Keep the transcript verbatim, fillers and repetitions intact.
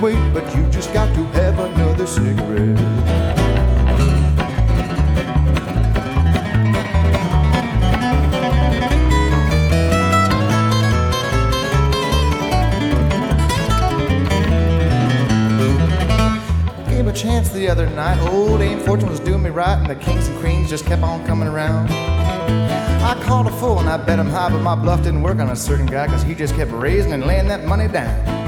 wait, but you just got to have another cigarette. Gave a chance the other night. Old Dame Fortune was doing me right, and the kings and queens just kept on coming around. I called a fool and I bet him high, but my bluff didn't work on a certain guy, cause he just kept raising and laying that money down.